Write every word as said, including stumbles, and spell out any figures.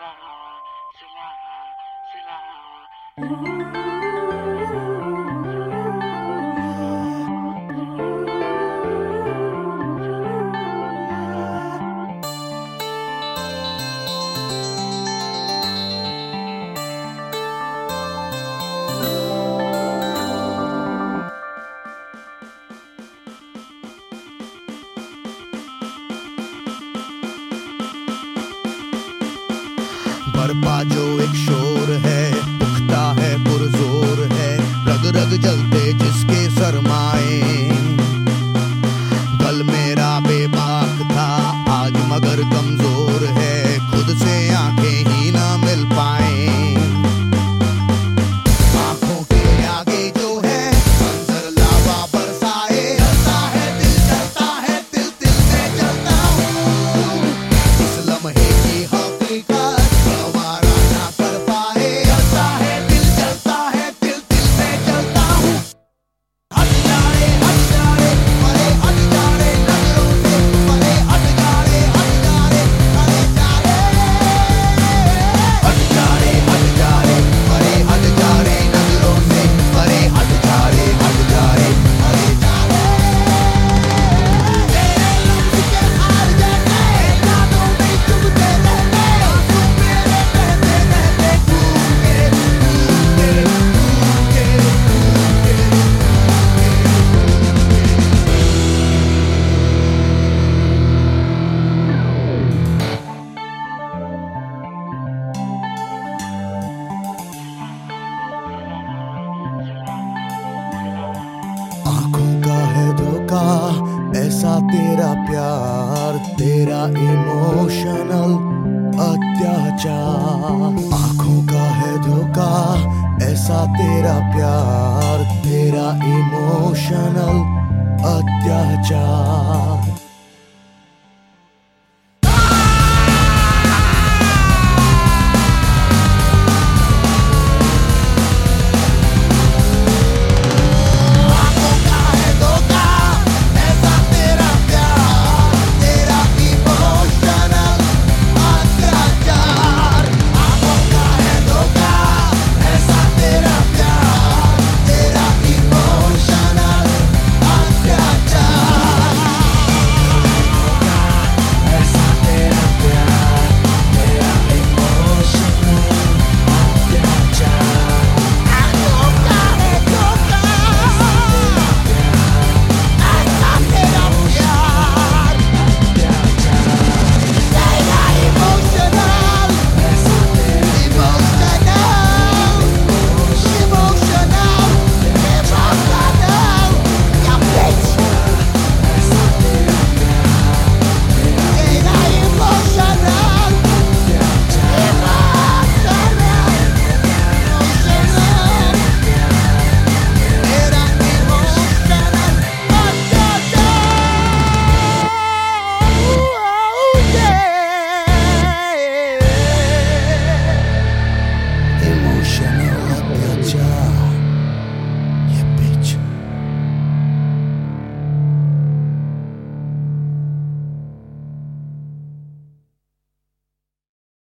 बरपा जो एक शोर है, उठता है पुरजोर है, रग रग जलते जिसके सरमाए। कल मेरा बेबाक था, आज मगर कमजोर है, खुद से आंखें ही ना मिल पाए। आंखों के आगे जो है मंजर लावा बरसाए, जलता है दिल, जलता है दिल, दिल में जलता हूँ। इस लम्हे की हकीकत ऐसा तेरा प्यार, तेरा इमोशनल अत्याचार। आंखों का है धोखा, ऐसा तेरा प्यार, तेरा इमोशनल अत्याचार।